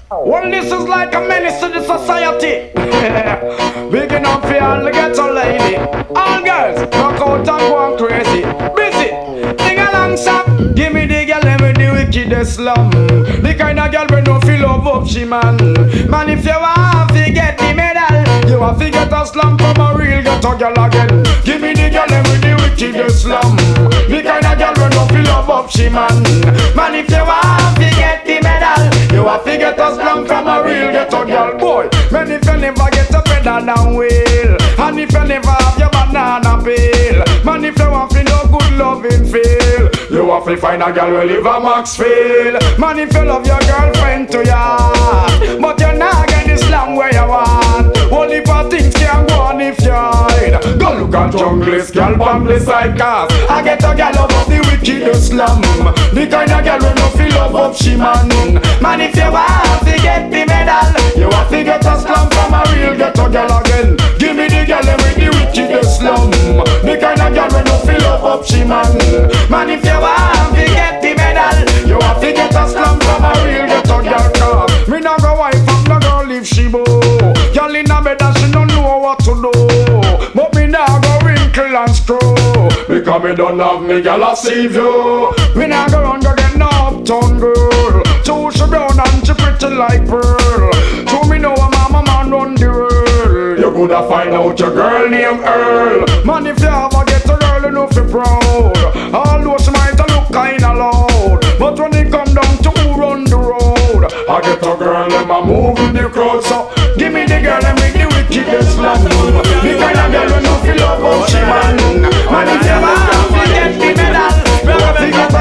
Well, this is like a menace to the society. Big enough for all the ghetto lady. All girls, rock out and go on crazy. Busy, sing along shop. Give me the girl, let me the wickedest slum. The kind of girl we no feel love up, she man. Man, if you want to get the medal, you want to get a slum from a real ghetto girl again. Give me the girl, let me the wickedest slum. The kind of girl we no feel love up, she man. Man, if you want to get the medal, you have to get a slum from a real ghetto girl, boy. Man, if you never get a feather down wheel, and if you never have your banana peel, man, if you want to no good loving feel, you have to find a girl who live a Maxfield. Man, if you love your girlfriend to ya, but you're not get the slam where you want. Only for things can go on if you hide. Go look at junglist, girl on the side cars. I get a girl love of the wickedest slum. The kind of girl who no feel love of she man. Man, if you want to get the medal, you have to get a slum from a real ghetto girl again. Give me the girl with the wickedest slum. The kind of girl who no feel love of she man. Man, if you want to get the medal, you have to get a slum from a real ghetto girl. Cause me not go wife up no girl if she bow. Girl in a bed and she don't know what to do. But me now go wrinkle and screw. Because me don't have me girl a save you. Me now go run go get no uptown girl. So she brown and she pretty like pearl. So me know a mama man run the world. You coulda find out your girl named Earl. Man, if you ever get a girl you know fi proud. Although she might a look kinda loud, but when it come down to who run the road, I get a girl and I move in the crowd. So give me the girl and make the wickedest slum. The kind of girl you know fi love how she man. Man, if you want to get the medal, you have to get a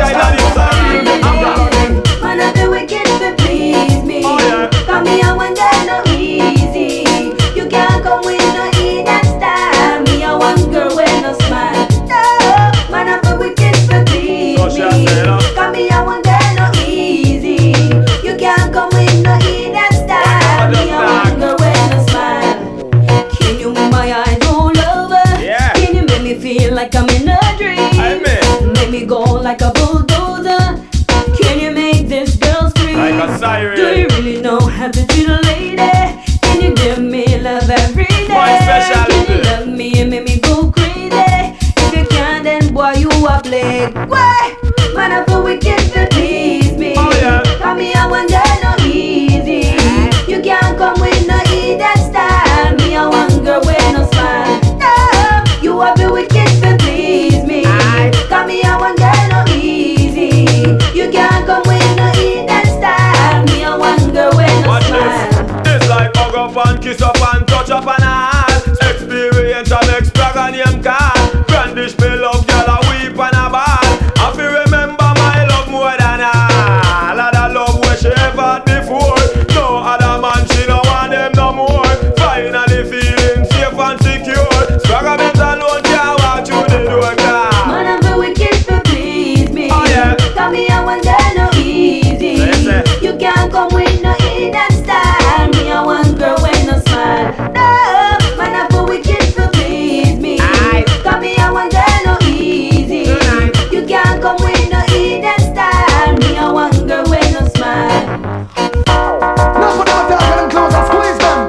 slum. Man, I do wicked to please me. Come me I want that no easy. You can't come with no eat that style. Me I want girl with no smile. No, man, I do wicked to please me. Come me I want that no easy. You can't come with no eat that style. Me I want girl with no smile. Can you be my idol lover? Can you make me feel like I'm in a dream? Make me go like a bulldozer. Can you make this girl scream? Like a siren. Do you really know how to treat a lady? Can you give me love every day? My specialty. Can you love me and make me go crazy? If you can't, then boy, you a play. Why? Man, I feel wicked to please me. Come me, I want girl no easy. You can't come with no eat that style. Me, I want girl with no smile. No, you a be wicked to please me. Come me, I want girl no easy. You can't come with no eat that style. Me, I want girl with no Watch smile. this like hug up and kiss up and touch up and all. Experience and explore a name card. Brandish me love, girl a weep and a ball. I feel remember my love more than all. Other love where she ever had before. No other man she no want them no more. Finally feeling safe and secure. Experiment alone can't walk through the door. Man, I feel wicked to please me. Come me, I want girl no easy. You can't come with no eat that style. Me, I want girl with no smile. No, man, I feel wicked to please me. Come me, I want girl no easy. You can't come with no eat that style. Me, I want girl with no smile. Now put them down, get them close and squeeze them.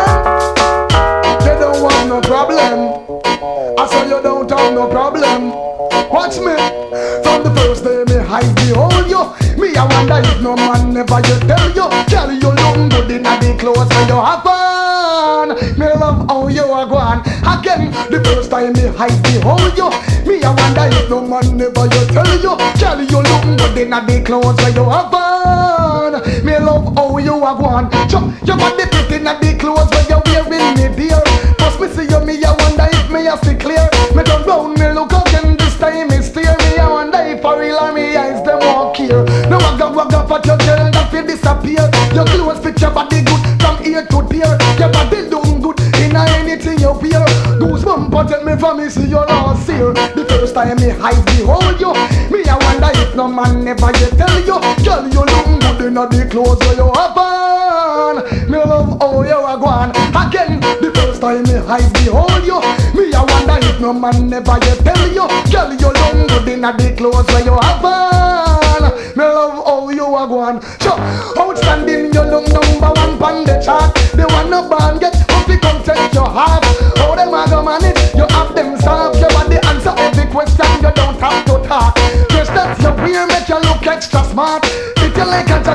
Woman, they don't want no problem. I say you don't have no problem. Watch me. From the first day me hide behold you. Me I wonder if no man never you tell you. Tell you look good in the clothes when you have on. Me love how you are gone. Again, the first time me hide behold you. Me I wonder if no man never you tell you. Tell you look good in the clothes when you have on. Me love how you are gone. Your body fit in the clothes when you wearing me dear. Must me see you, me I wonder if me a see clear. Me turn round, me look again, this time me steer. Me I wonder if for real or me eyes them walk here. No wag up at your girl that feel disappear. Your clothes fit your body good from ear to tear. Your body doing good in anything you wear. Goosebumps protect me from me see your lost here. The first time me eyes behold you. Me I wonder if no man never yet tell you. Girl you look good in the clothes where you have on. Me love how you are gone. Again, the first time me eyes behold you. Me I wonder if no man never yet tell you. Girl you look good in the clothes where you have on. Me love how you are gone. So outstanding you look no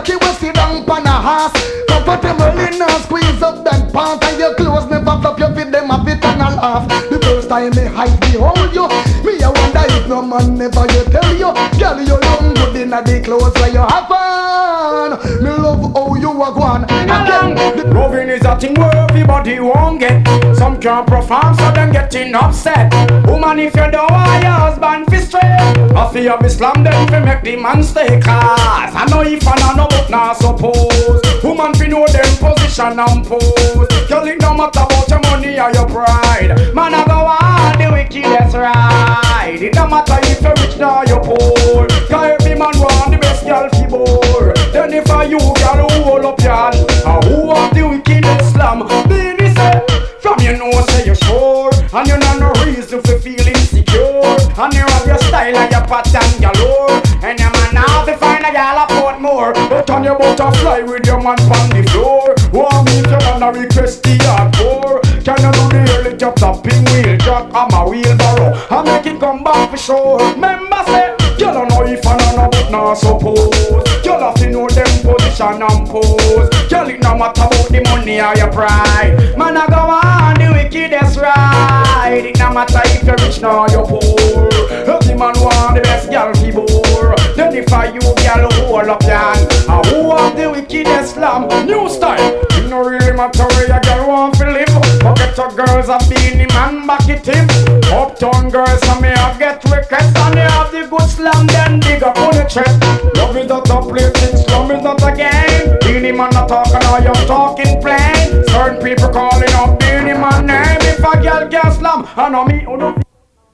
Jackie will sit down pan a horse. Comfortable in a squeeze up that pants. And your clothes never flop, you fit them a fit and a laugh. The first time me hide behold you, me I wonder if no man never you tell you. Girl, you look good in the clothes where you have on. Me love how you are gone. Again, Loving is a thing where everybody won't get. Some can't perform, so them getting upset. Woman, if you don't want your husband fi straight, I feel be slam them fi make the man stay. Cause I know if I know but not suppose. Woman fi know them position and pose. Girl, it no matter about your money or your pride. Man, I go on the wickedest ride. It no matter if you're rich or you're poor. Cause every man want the best girl fi bore. Then if I you girl who hold up your hand, who want the wickedest slam? Baby say, from you know say you're sure, and you know no reason for feel insecure. And you have your style and your pattern galore. And your man now to find a gal a port more. But on your butterfly with your man on the floor. Want me if you wanna request the hardcore. Can you do the helicopter pin wheel jack? I'm a wheelbarrow, I make it come back for sure. Remember say, you don't know if I know but not suppose. You have to know them position and pose. Girl, it no matter about the money or your pride. Man, I go on the wickedest ride. It no matter if you're rich nor you're poor. Every man want the best girl fi bore. Then if I you girl hold up your hand, who have the wickedest slam? New style. It no really matter where your girl want to live. Forget your girls have been the man back it him. Uptown girls and me have get requests, and they have the good slam then dig up on the chest. Love is not a place, it's slum is not a game. Beanie man not talking or you talking plain. Certain people calling up Beanie man name. If a girl can slam, I know me who don't.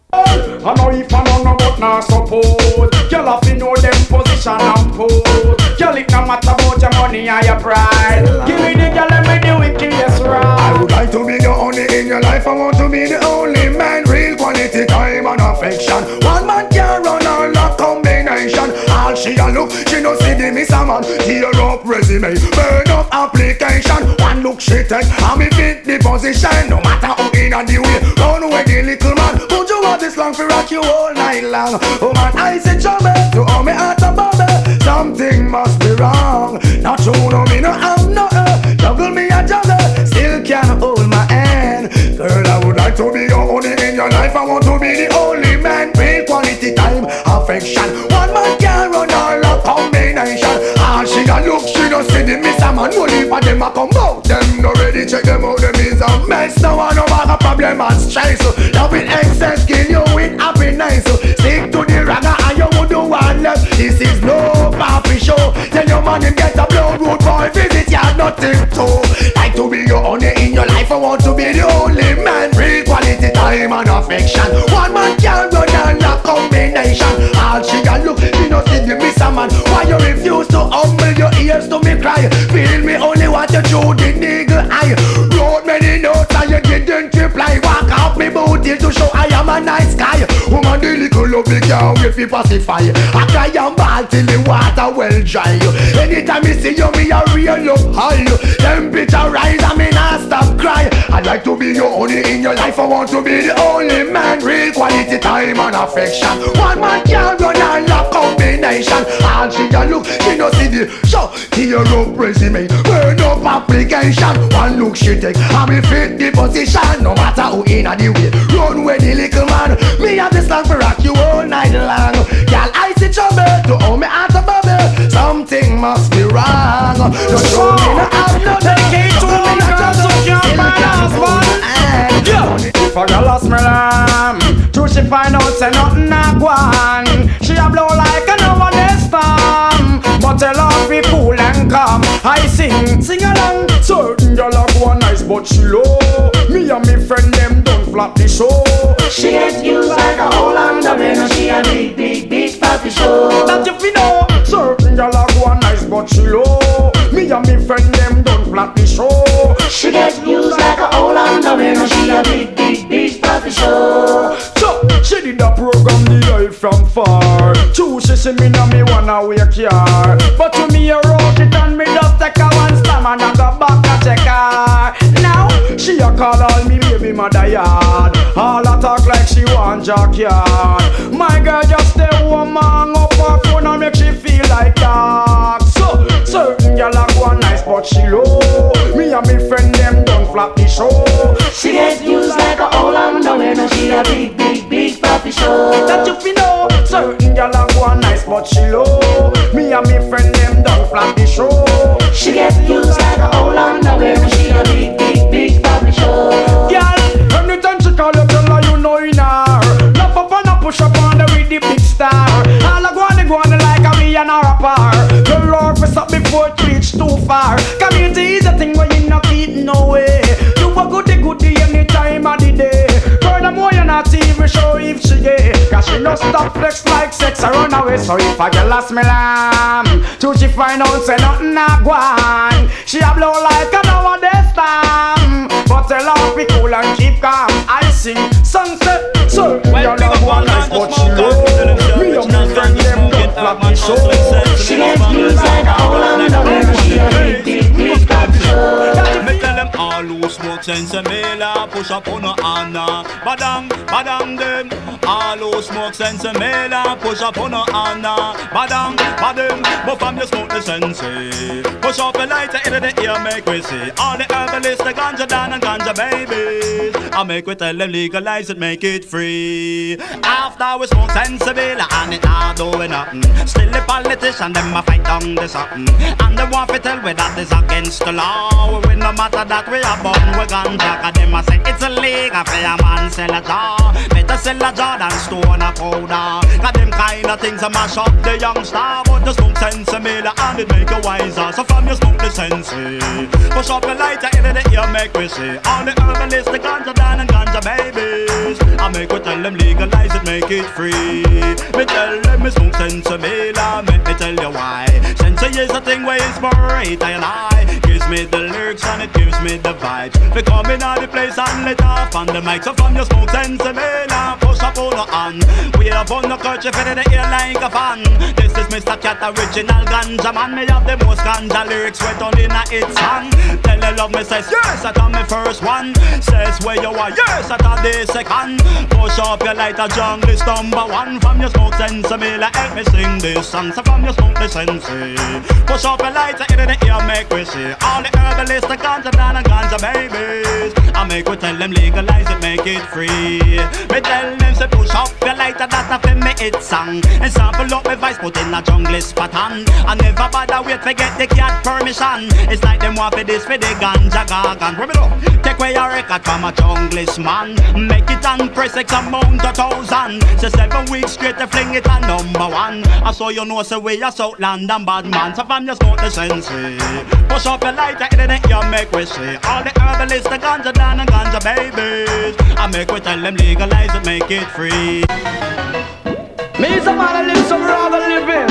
I know if I know no but not suppose. Girl have to know them position and pose. Girl it no matter about your money or your pride. Give me the girl and me the wickedest ride. I would like to be the only in your life. I want to be the only man. Real quality time and affection. One man can run all that combination. All she a look, she no see the miss a man. Tear up resume, burn up application. One look she take, and me fit the position. No matter who in a the way, run away the little man. Don't you want this long for rock you all night long? Oh man, I say trouble to all me heart a bubble. Something must be wrong. Not true, no me no have no juggle me a juggle, still can't hold my hand. Girl, I would like to be your only in your life. I want to be the only man. Real quality time, affection. One man can run all a combination. All she a look, she no see the miss a man. Only for them a come out. Them no ready, check them out. Them is a mess. No one no have a problem and stress. Love with excess, kill you with happiness. Stick to the ragga and you would do one left. This is no papi show. Tell your man him get a blood road boy visit ya nothing to. Like to be your only in your life. I want to be the only man. Real quality time and affection. One man can run and a combination. All she can look, she no see the miss a man. Why you refuse to humble your ears to me cry? Feel me only want you through the niggle eye. Wrote many notes and you didn't reply. Walk out me booty to show I am a nice guy. Woman the little lovely girl if you pacify. I cry and ball till the water well dry. Anytime you see you me a real up high. Temperature rise and me not stop cry. I'd like to be your only in your life. I want to be the only man. Real quality time and affection. One man can run and a combination. All she can look, she no see the show. Tear up resume, burn up application. One look she take, and me fit the position. No matter who in a the way, run with the little man. Me have this song for rock you all night long. Girl, I see trouble to hold me out of bubble. Something must be wrong. Don't show me no have no Dedicate to all the girls who can't find a husband. If a girl lost me lamb, true she find out say nothing a go on. She a blow like a no one storm, but tell her be cool and calm. I sing along. Certain girl a go nice but she low. Me and me friend them don't flap the show. She gets used like a whole underwear. She a big papi show. That if you know. Certain girl a go nice but she low. Me and me friend them don't flap the show. She gets used like a whole underwear. She a big papi show. So she did a program the life from far. True she see me now me wanna wake her. But to me a wrote it and me just take a one slam and I go back to check her. Now she a call all me baby mother yard. All a talk like she want jackyard. My girl just stay woman up her phone and make she feel like that. So nice but she low. Me and me friend them don't flap the show. She gets used like a old underwear. Now she a big, big, big puppy show. That you fi know. Certain girl a go nice but she low. Me and me friend them don't flap the show. She gets used like a old underwear. Now she a big, big, big puppy show. Girl, anytime she call you, tell her you know in her. Love up and a push up on the with the big star. All a go on like a me and a rapper. The Lord for up before it reach too far. Community is a thing where you not keep no way. You a goodie any time of the day. Furthermore you not even show if she gay. Cause she no stop flex like sex or run away. So if a girl ask me lamb, till she find out say nothing a go on. She a blow like a nowadays time. But tell her be cool and keep calm. I sing sunset. So well, you love one nice but she low. Me and my friend them don't flap the show. She gets used like a old underwear. She a big, big, big puppy show. Me tell them all who smoke sense and mela push up on a Anna. Badang, badang them. All who smoke sense and mela push up on a Anna. Badang, badang. But from you smoke the sense. Push up a lighter into the ear, make we see. All the herbalists, the ganja dan and ganja babies. I make we tell them legalize it, make it free. After we smoke sensible and it not doing nothing. Still the politician them a fight down the something. And they want to tell we that is against the law. We no matter that we are born we ganja. Cause them a say it's illegal for a man sell a jar. Better sell a jar than stone a powder. Cause them kind of things a mash up the youngster. But the smoke sensible and it make you wiser. So from you smoke the sense. Push up the lighter into the ear make we see. All the herbalists, the ganja dan and ganja babies. I make we tell them legalize it, make it free. Me tell them me smoke sensimilla, make me tell you why. Sensi is a thing where inspirate I and I. Gives me the lyrics and it gives me the vibes. We come in out the place and let off on the mic. So from your smoke sensimilla, push up on the hand. We have on the culture for the ear like a fan. This is Mr. Cat, original ganja man. Me have the most ganja lyrics we done in a hit song. Tell you love me says yes, I got me first one. Says where you are, yes, I got the second. Push up your light, a jungle is number one. From your smoke sensimilla, help me sing this song. So from your smoke the sensi. Push up your light, into the ear, make we see. All the herbalists, the ganja dan and ganja babies. I make we tell them legalize it, make it free. Me tell them say push up your light, that a fi me hit song. And sample up my voice, put in a junglist pattern. I never bother wait to get the cat permission. It's like them want for this for the ganja gargan. Take away your record from a junglist man. Make it and press X amount of thousand. Say 7 weeks straight to fling it a number one. I saw you know say we a Southland and bad man. So from your smoke the sense. Push up your lighter in the ear make we see. All the herbalists, the ganja dan and ganja babies. I make we tell them legalize it, make it free. Me is a man that live some rather living.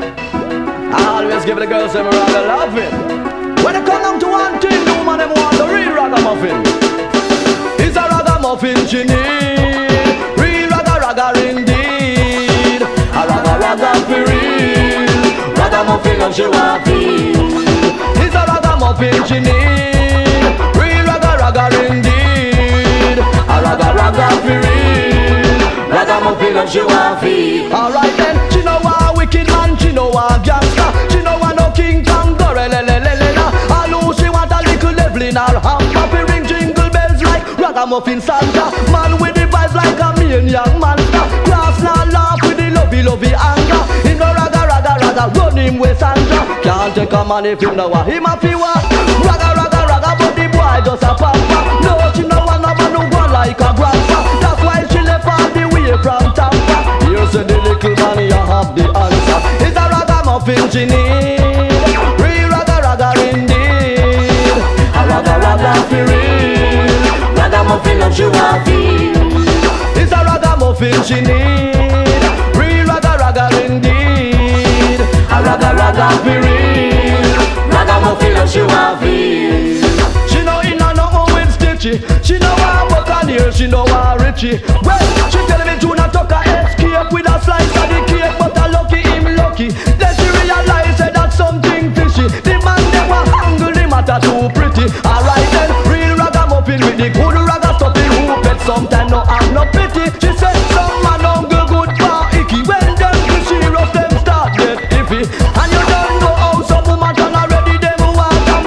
I always give the girls some rather loving. When they come down to one thing, the woman them want the real ragamuffin. It's a ragamuffin she need. Real raga indeed. A raga for real. Ragamuffin and she want feel. It's a ragamuffin she need. Real raga indeed. A raga for real. Ragamuffin and she want feel. Alright then, she know a wicked man, she know a gangster. She know a no King Kong, go lelelelelena. All who she want a little level in her hand. Happy ring jingle bells like ragamuffin Santa. Man with the vibes like a mean young monster. Class now laugh with the lovey anger. Him no raga run him with Sandra. Can't take a man if him know what him a fi wa. Raga but the boy just a pamper. No she no want no man who go like a grandpa. That's why she left all the way from Tampa. Here's the little man, you have the answer. It's a ragamuffin she need. Real raga indeed. A raga for real. Ragamuffin and she want feel. It's a ragamuffin she need. Real raga indeed. A raga for real. Ragamuffin and she want feel. She know in a no with Stitchy. She know a Buccaneer, she know a Richie. Well, she tell me to not tuck a escape with a slice of the cake, but a lucky him lucky. Then she realize that something fishy. The man they want angle the matter too pretty. Alright then, real ragamuffin with the good raga stuffing who bet sometime no have no pity. She said some man uncle good for icky. When them she rough them start get iffy. And you don't know how some woman can already them want a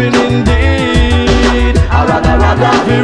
ragamuffin indeed. A raga fi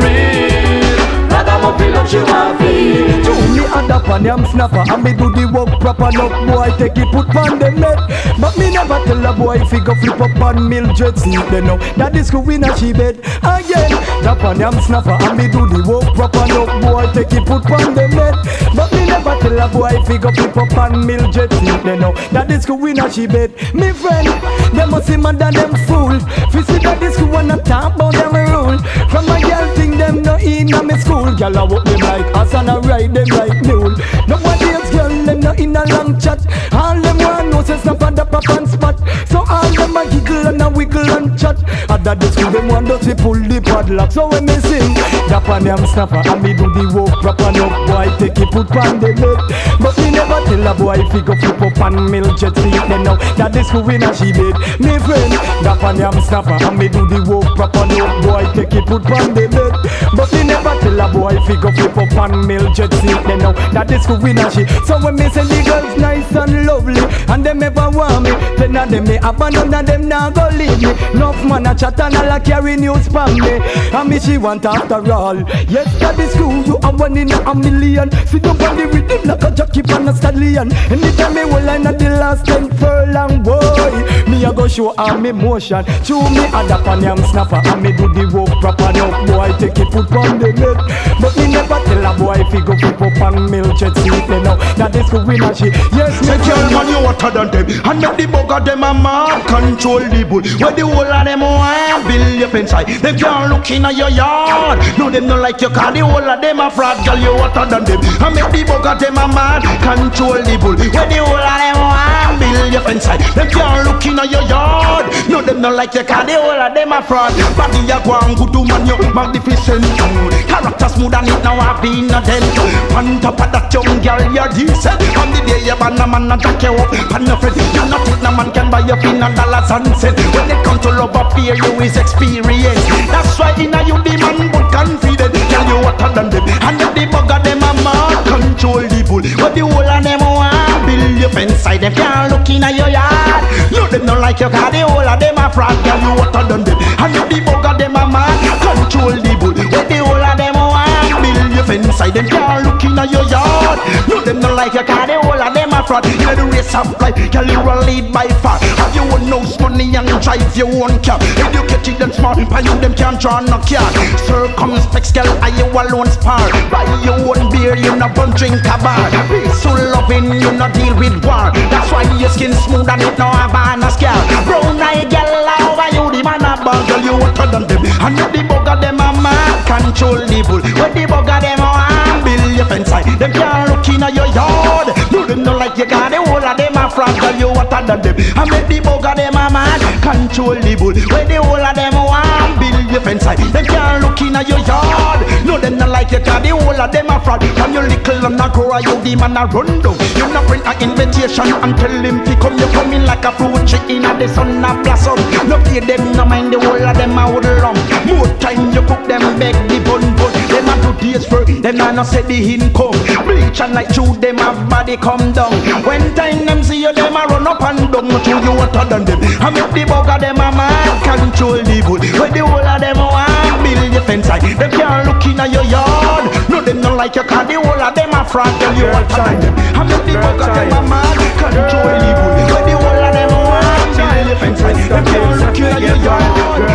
real. Ragamuffin love she want feel. To me and up and I'm snapper, and me do the work proper. No boy take it put on the net, but me never tell a boy if he go flip up on Mildred sleep. They know that is who in a she bed again. That and I'm snapper, and me do the work proper. No boy take it put on the net, but me never tell a boy if he go flip up on Mildred sleep. They know that is who in a she bed. Me friend, them must see mad than them fool. Fi see that this who wanna talk about them rule. From a girl thing them no in a me school. Girl I walk them like ass and I ride them like mule. Nobody else girl them no in a long chat. All them want know say snap and the pop and spot. So all them a giggle and a wiggle and chat. At that the school them want to pull the padlock. So when me sing, that pan I'm snapper and me do the work proper. No boy take it put on the bed, but me never tell a boy if he go flip up and Mildred seat. They know that this who in a she bed. Me friend, that pan I'm snapper and me do the work proper. No boy take it put on the bed, but me never tell a boy if he go flip up and Mildred seat. They know that this who in a she. So when me say the girls nice and lovely and them ever want me, then of them me abandon and them now go leave me. Enough man a chat and all a carry news from me, and me she want after all. Yes, that is cool, you are one in a million. Sit up on the rhythm like a jockey on a stallion. Anytime me will line at the last 10 furlong, boy, me a go show all me motion. Chew me adapt and I'm snapper and me do the work proper. No boy take it put on the net, but me never tell a boy if he go flip up and Mildred seat. They know that this could win a she. Yes, me girl man you hotter than them, and make the bugger them a mad control the bull. Where the whole of them want build up inside. They can't look in your yard. No them no like you, cause the whole of them a fraud. Girl you hotter than them, and make the bugger them a mad control the bull. Where the whole of them want build up inside. They can't look in your yard. No them no like you, cause the whole of them a fraud. Body a go and good to man you magnificent. Character smooth and it now have been a dent. On top of that young girl you're decent. On the day you ban a man and jack you up and your friend, you not think no man can buy you $1 and cents. When it comes to love or fear, you is experience. That's why in a you the man but confident. Tell you hotter than them, and the bugger them a man control the bull. But the whole of them want build up inside. Them can't look in your yard. No them no like you, cause the whole of them a fraud. Tell you hotter than them, and the bugger them a man control the bull. But the whole of them want build up inside. Them can't look in your yard. No them no like you, cause the whole of them a fraud. You know the race of life, girl you will lead by far. Have your own house money and drive your own car. Educated them smart, but you them can't draw no car. Circumspect girl, are you alone spar? Buy your own beer, you not bun drink a bar. Peaceful loving, you not deal with war. That's why your skin smooth and it no have a scar. Brown eye girl, over you the man a ball. Girl you hotter than them, and the bugger them a man control the bull. When the bugger them a build up inside. Them can't look in your yard. No them no like you, got the whole of them a fraud. Girl you hotter than them, and make the bugger them a man control the bull. When the whole of them want build up inside. Them can't look in your yard. No them no like you, got the whole of them a fraud. From your little and a grow, you the man a run down. You not bring an invitation and tell him to come. You come in like a fruit tree in a the sun a blossom. No pay them, no mind the whole of them a would lump. More time you cook them beg the bun. Them a do days for them a no say the income. Bleach and like chew them a body come down. When time them see you, them a run up and down. No chew you hotter than them. I make the bugger them a man control the bull. When the whole of them want build the fence side. Them can't look in your yard. No them no like you, cause the whole of them a fraud. Tell you hotter than them. I make the bugger them a man control the bull. When the whole of them want build the fence side. Them can't look in your yard.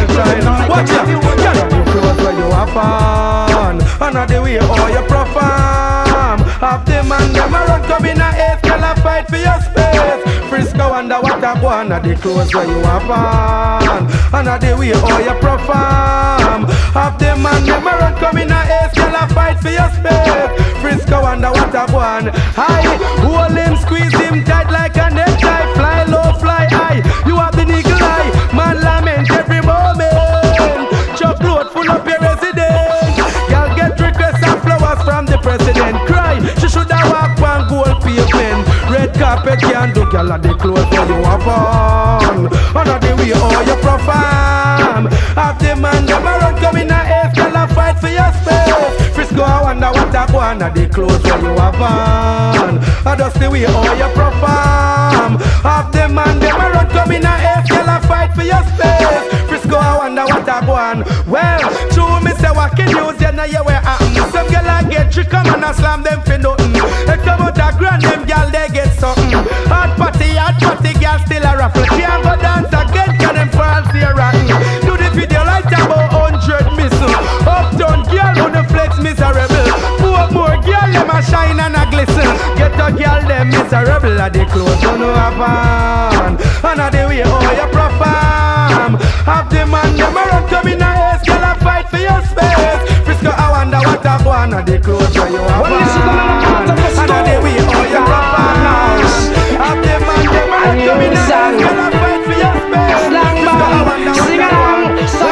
Watch out, where you have fun, another way all you perform. Have them and them a run come in a eighth, girl a fight for your space. Frisco underwater go on the clothes where you have fun, another way all you perform. Have them and them a run come in a eighth, girl a fight for your space. Frisco underwater go on. High, hold him, squeeze him tight like a necktie. Fly low, fly high. You have the eagle eye, man lament every moment. Chuck load full up your residence. Y'all get requests and flowers from the president. Cry, she shoulda walk on gold pavement. Red carpet can't do, girl at the clothes where you have on. Another way all you perform. Have the man them a run come in a eighth, girl a fight for your space. Frisco I wonder what I go on at the clothes where you have on. That's the way all you perform. Have the man them a run come in a eighth, girl a fight for your space. Frisco I wonder one. Well, true me say what can use you know you where happen. Some girl I get trick come and I slam them for nothing. It's about a grand them girl they get something. Hot party girl still a raffle. Can't go dance again can them fall see a rotten. Do the video like about 100 missile. Uptown girl on the flex miserable. Poor more girl them a shine and a glisten. Get a girl them miserable at the clothes you know have on. And a the way how you perform. Have the man them a run come in a ace. Girl a fight for your space. Frisco I wonder what a go on at the clothes where you have on. And a the way how you perform. Have the man them a run come in a ace. Girl a fight for your space. Slang man, sing along.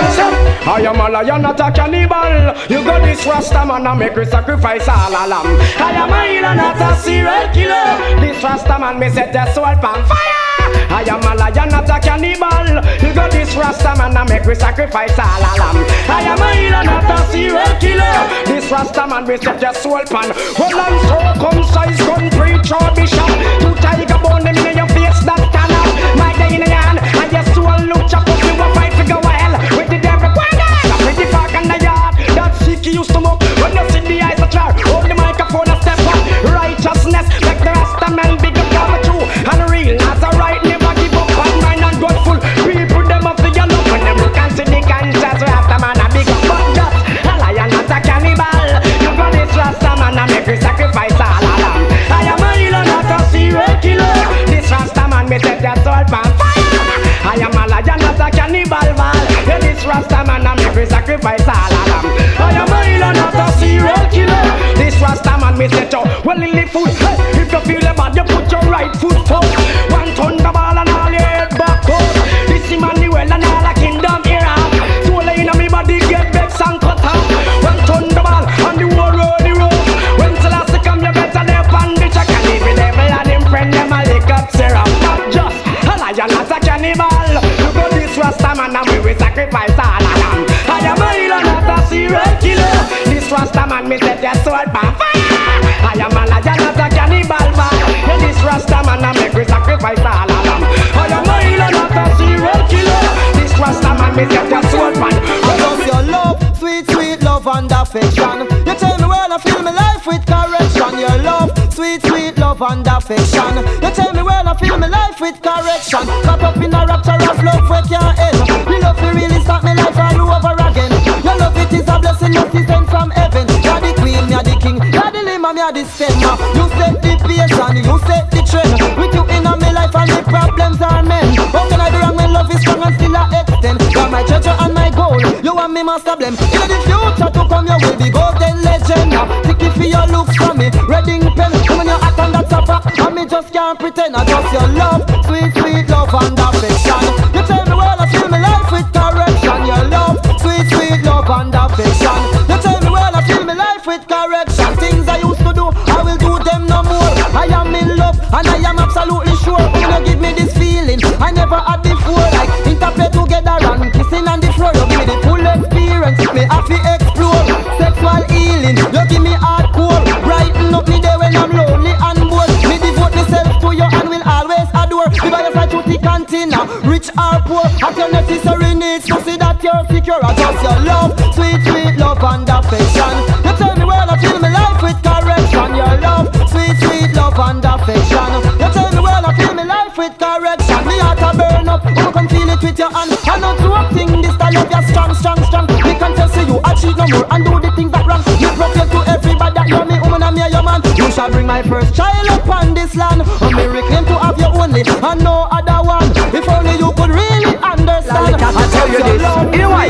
I am a lion, not a cannibal. You got this Rasta man and make me sacrifice all a lamb. I am a healer, not a serial killer. This Rasta man me set the soul pan fire. I am a lion, not a cannibal. You got this Rasta man and make me sacrifice all a lamb. I am a healer, not a serial killer. This Rasta man me set the soul pan. Well I'm circumcised, gun preacher bishop. Two tiger bone them in your face that stand up. My day in the hand and your soul look chop up. You a fight to go hell with the devil. Pretty fuck in the yard, that sicky used to mock. When you see the eyes a jar, hold the microphone a step up. Righteousness, make the Rasta man big up all the true and real. As a right, never give up, bad mind and God full. People them up for your love when them look and see the conscience. Rasta man a big up, but just a lion, not a cannibal. You got this Rasta man a make you sacrifice all of them. I am a healer, not a serial killer. This Rasta man me set your soul on fire. I am a lion, not a cannibal, man. This Rasta man a make me sacrifice all of them. I am a healer, not a serial killer. This Rasta man me set you well in the foot. Hey, if you feel bad, you put your right foot forward. One thunderball and all your head back up. This Emmanuel and all a kingdom era. Soul in me body get vexed and cut off. One thunderball and the whole road the road. When Selassie come, you better live on the check and leave the devil and him friend them a lick up syrup. Not just a lion, not a cannibal. You go this Rasta man and we will sacrifice all of them. I am a healer, not a serial killer. This Rasta man me set your soul on fire. I am a lion, not a cannibal man. Yeah, this Rasta man and make we sacrifice all of them. I am a healer, not a serial killer. This Rasta man me set your soul on. I love your love, sweet, sweet love and affection. You tell me when I feel my life with correction. Your love, sweet, sweet love and affection. You tell me when I feel my life with correction. Caught up in a rapture of love where can't end. You love to really start my life all over again. Your love it is a blessing you see sent from heaven. You're the queen, you're the king, you're the limb, you're the stemmer. You set the pace and you set the trend. With you in my life and the problems are men. How can I do wrong when love is strong and still I extend? You're my treasure and my goal. You and me must have them. In the future to come you will be golden legend. Stick it for your looks from me, Reading pen. When you're hot on that supper, and me just can't pretend. I just your love, sweet, sweet love and affection. You tell me well I feel my life with correction. Your love, sweet, sweet love and affection. You tell me well I feel my life with correction. Things I used to do, I will do them no more. I am in love and I am absolutely sure. You know give me this feeling I never had before. Like interplay together and kissing on the floor. You give me the full experience, me have to explore. Sexual healing, you give me hardcore. Brighten up me day when I'm lonely and bored. Me devote myself to you and will always adore. Give us a duty cantina, rich or poor. At your necessary needs to see that you're secure. I just your love, sweet, sweet love and affection. You tell me well I feel my life with correction. Your love, sweet, sweet love and affection. You tell me well I feel my life with correction. Me heart a burn up, you can feel it with your hand. I know to a thing this style of you strong, strong, strong. We can tell see you achieve no more and do the things that wrong. You propel to everybody that you're me woman and me your man. You shall bring my first child upon this land. A miracle to have your only and no other one. If only you could really understand. I tell you this, you know why?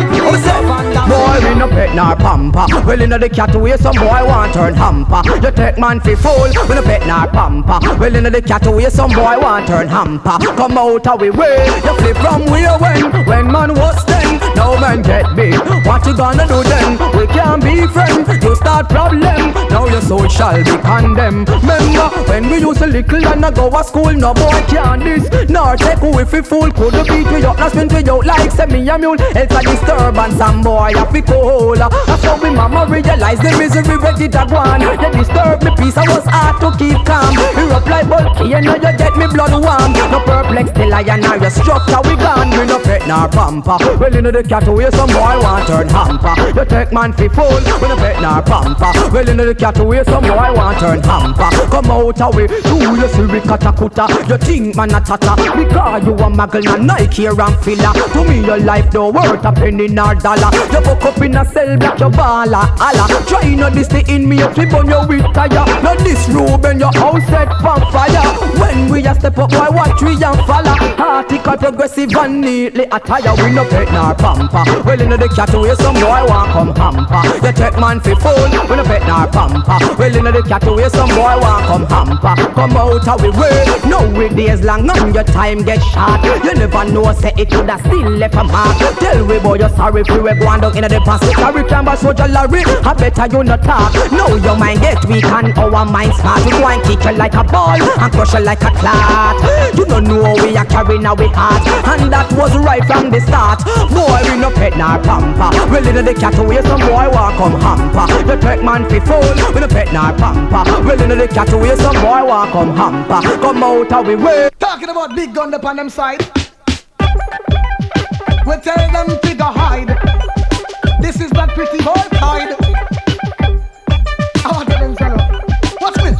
Boy, we no pet nor pamper. Well, in the cat way, some boy want turn hamper. You take man fi fool, we no pet nor pamper. Well, in the cat way, some boy want turn hamper. Come out of we way, you flip from where when man was 10. Now man get big, what you gonna do then? We can't be friends, you start problem. Now your soul shall be condemned. Remember, when we used to little and I go to school, no boy can't this. Nor take away fi fool, could beat we up, not spin we out like semi a mule. It's a disturbance, some boy a fi cool. That's how me mama realize the misery ready to go on. They disturb me peace, I was hard to keep calm. We up like bulky you know you get me blood warm. No perplex till I and your structure we gone. We no pet nor pamper. Well you know the cat away some boy want turn hamper. You take man fi fool. We no pet nor pamper. Well you know the cat away some boy want turn hamper. Come out away. Do you see we kata. You think man a tata. Because you a muggle and Nike and filler. To me your life no worth a penny nor dollar. You fuck up in a cell black your baller. Allah. Try not this to in me up we burn your with tire. Not this robe and your house set on fire. When we a step up, why watch we and follow? Article progressive and neatly attire. We no pet nor pamper. Well you know the cat away some boy want come hamper. You take man fi fool. We no pet nor pamper. Well you know the cat away some boy want come hamper. Come out how we way. No with days long and your time get short. You never know say it coulda still left a mark. Tell we boy you sorry if we go on down in the past. Sorry climber soldier Larry. I better you not talk. Now your mind get weak and our mind smart. We go and kick you like a ball and crush you like a clot. You don't know we are carrying our heart, and that was right from the start. Boy we no pet nor pamper. Well you know the cat away some boy want come hamper. You take man fi fool. We no pet nor pamper. Well you know the cat away some boy want come hamper. Come out how we way. Talking about big gun upon them side. We tell them to go hide. This is that pretty boy pride. I want to them sell up. Watch me.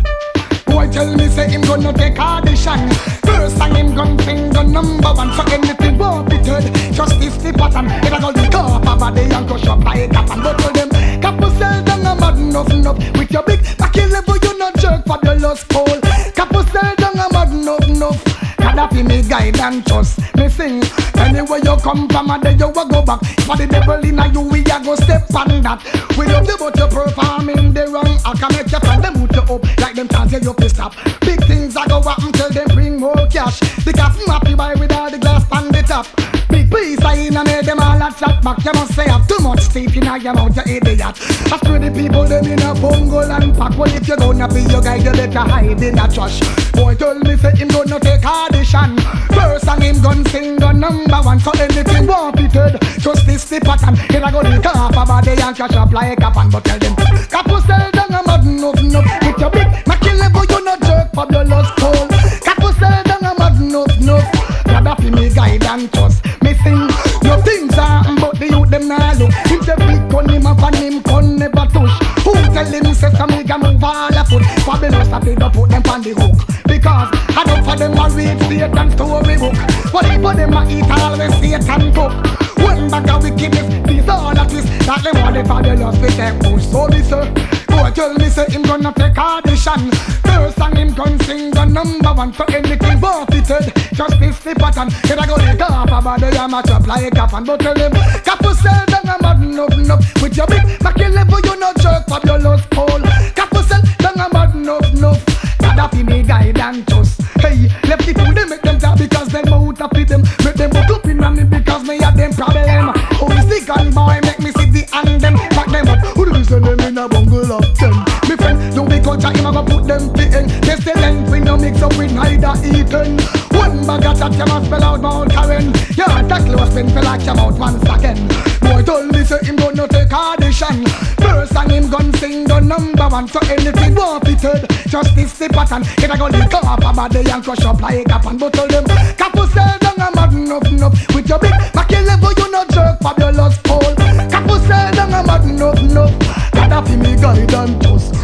Boy tell me say him gonna take audition. First song him gun sing the number one. So anything won't be third. Just this the pattern. If I go the top of body and go shop like that and go tell them couple sell down a mad enough with your big backy level you not jerk fabulous pole. Couple sell down a mad enough. Gotta be me guide and trust me sing. Anywhere you come from and then you will go back. For the devil in you we a go step on that. We love the but you performing the wrong. I can make you find them put you up like them can't tell you to stop. Big things I go happen till them bring more cash. Because I'm happy by with all the glass on the top. Big piece I in and made them all a chat back. You must say have too much teeth in your mouth, you idiot. As for the people them in a bungle and pack. Well if you gonna be your guy you better hide in a trash. Boy told me say him gonna take audition. First song him gun sing the number one. So anything won't be third. Just this the pattern. Here I go the top of body and catch up like a pan. But tell them couple sell down a mad enough. With your big macky level you not jerk fabulous pole. Couple sell down a mad enough. Rather for me guide and trust me sing. No things are but the youth them now look. Him say big gun him up and him gun never touch. Who tell him say some nigga move all a foot. Fabulous a big put them on the hook. Because I don't for them a read Satan story book. What if for them a eat always Satan cook. One bag of wickedness, these all a twist. That them want the fabulous with them push. So me sir, boy tell me say him gonna take audition. First song him gun sing the number one. So anything but fitted, just this the pattern. Here I go the top of body and match up like a fan. But tell him, couple sell down a mad enough. With your big backy level you no jerk fabulous pole. Couple sell down a mad enough. Gotta be me guide and trust. Hey, left the fool they make them talk because them out of them. Make them book up in on me because me have them problem. Who is the gun boy make me see the hand them. Pack them up, who do we send them in a bungle of 10? Me friend, don't be culture him a go put them in. Test the length we no mix up with neither eaten. One bag of chat you must spell out Mount Karen. Yeah, that close spin fell like your mouth 1 second. Boy told me say him gonna take audition. First song him gun sing the number one. So anything won't be third. Just this the pattern. If I go the top of body and crush up like a pan. But tell them couple sell down a mad enough. With your big backy level you not jerk fabulous pole. Couple sell down a mad enough. Gotta be me guide and trust.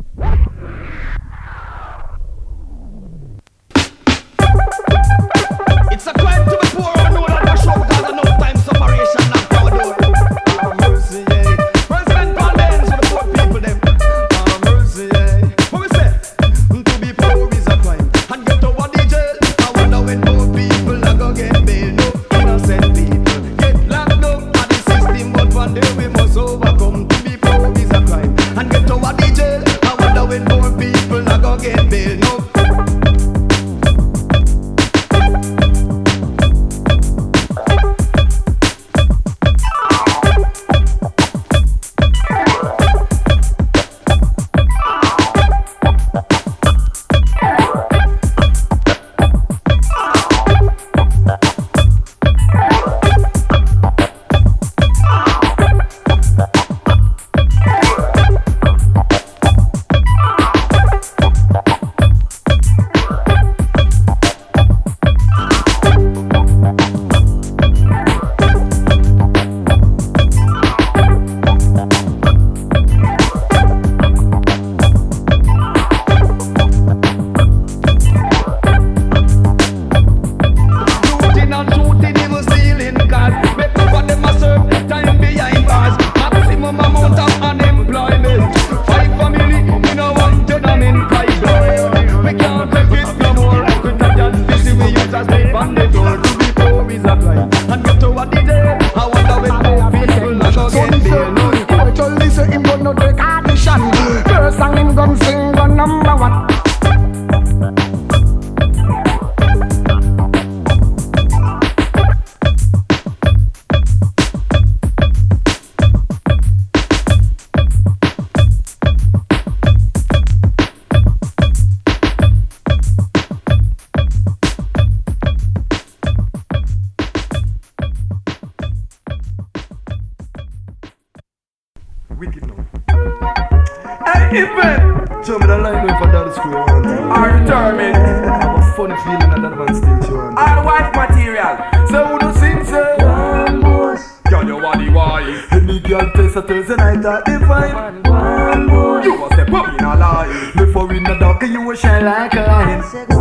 It's a crime to be poor and know that the show has enough time separation and power. Mercy, yeah. President Pandens for the poor people them. Mercy, yeah. What we say? To be poor is a crime and get over the jail. I wonder when more Event. Tell me the line going for that school one time. Are determined. I have a funny feeling that that man still chewing. All white material. So who do sing say? Girl, you want the wife. Any girl taste a Thursday night at the vibe. You must step up in a line. Before in the dark you will shine like a lion.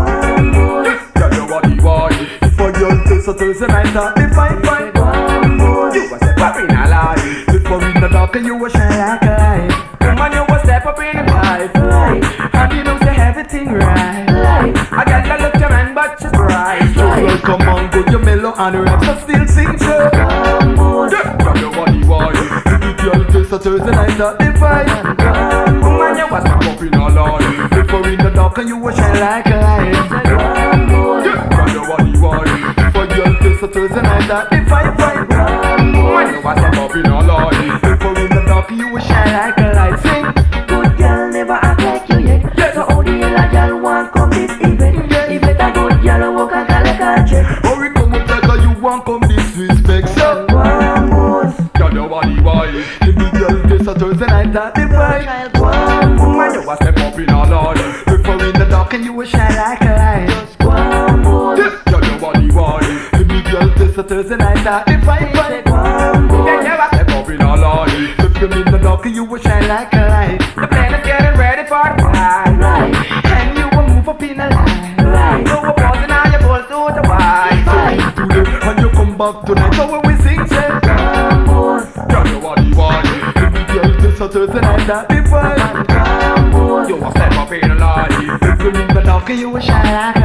Girl, you want the wife. Before girl taste a Thursday night at the vibe. You must step up in a line. Before in the dark you will shine like a lion. Woman, you must step up in the life. And you know say everything right. I got to look your man, but she's bright. Well, come on, go your mellow and rap, but still sing so. Girl, you want the wife. The girl taste a Thursday night at the vibe. Woman, you must step up in a line. Before in the dark you will shine like a lion. Girl, you want the wife. Before girl taste a Thursday night at the vibe. Woman, you must step up in a line. Before in the dark you will shine like a light. Sing. Good girl never act like you yet. So how the hell a girl want come this event? If it a good girl walk and collect a check. Hurry come up like you want come disrespect. So Girl, you want the wife. the big girl taste a Thursday night at the vibe. Woman, you must step up in a line. Before in the dark you will shine like a light. Girl, you want the wife. The big girl taste a Thursday night at the vibe. Then you must step up in a line. Before in the dark you will shine like a light. The plan is getting ready for the fight. And you will move up in a line. So we're pausing on your pulse to the white. Today when you come back tonight, so when we sing, say, Girl, you want the wife. the big girl taste a Thursday night at the vibe. You must step up in a line. Before in the dark you will shine like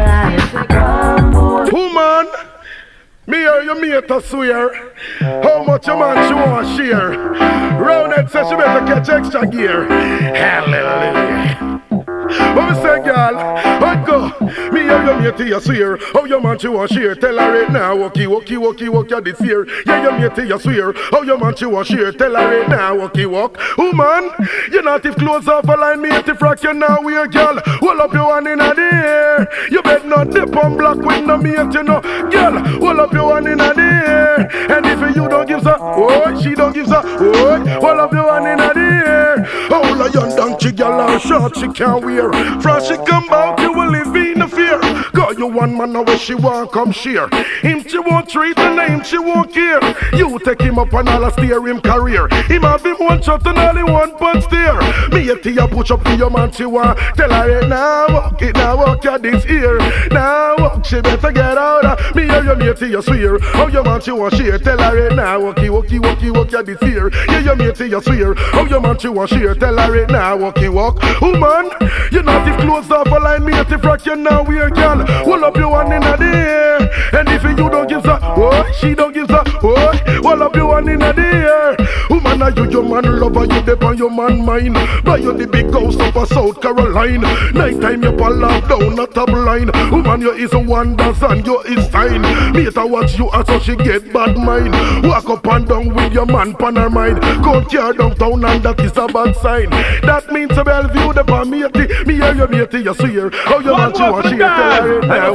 a light. Woman, me hear your mate a swear. How much a man she want share? Roundhead says she better catch extra gear. Hallelujah. What me say, girl? I go. Me hear your mate a swear. How your man she want share? Tell her right now. Walkie ya this year. Yeah, your mate a swear. How your man she want share? Tell her right now. Walk. Woman, you not if close off a line, mate if rock you now, we're girl. Hold up your one in the air. You bet not dip on black with no mate, you know. Girl, hold up your one in the air. And if you don't give her, oh, she don't give her, oh, hold up your one in the air. Oh, a young donkey girl and short she can't wear. From she come back, you will live in the fear. Got you one man now where she want come share. Him she won't treat the name, she won't care. You take him up and all a steer him career. Him have him one shot and all he one punch steer. Me a tea push up for your man she want. Tell her right now, walk it now, walk ya this ear. Now walk, she better get out of me or your mate you swear. How your man she want share. Tell her right now, walk ya this ear. Yeah, your mate you swear. How your man she want share. Tell her right now, walk. Woman, you not if close off a line, mate if rock you now, we're girl. Hold up your one in the air. And if you don't give her, oh, she don't give her, oh, hold up your one in the air. Woman, are you your man lover? You dip on your man mind. Buy you the big house up a South Carolina. Nighttime you pull off down a top line. Woman, you is a wonders and you is fine. Mate, I watch you as so she get bad mind. Walk up and down with your man pan her mind. Go care downtown and that is a bad sign. That means a Bellevue the pan matey. Me hear your matey, you swear. How you man she want share? Tell her now.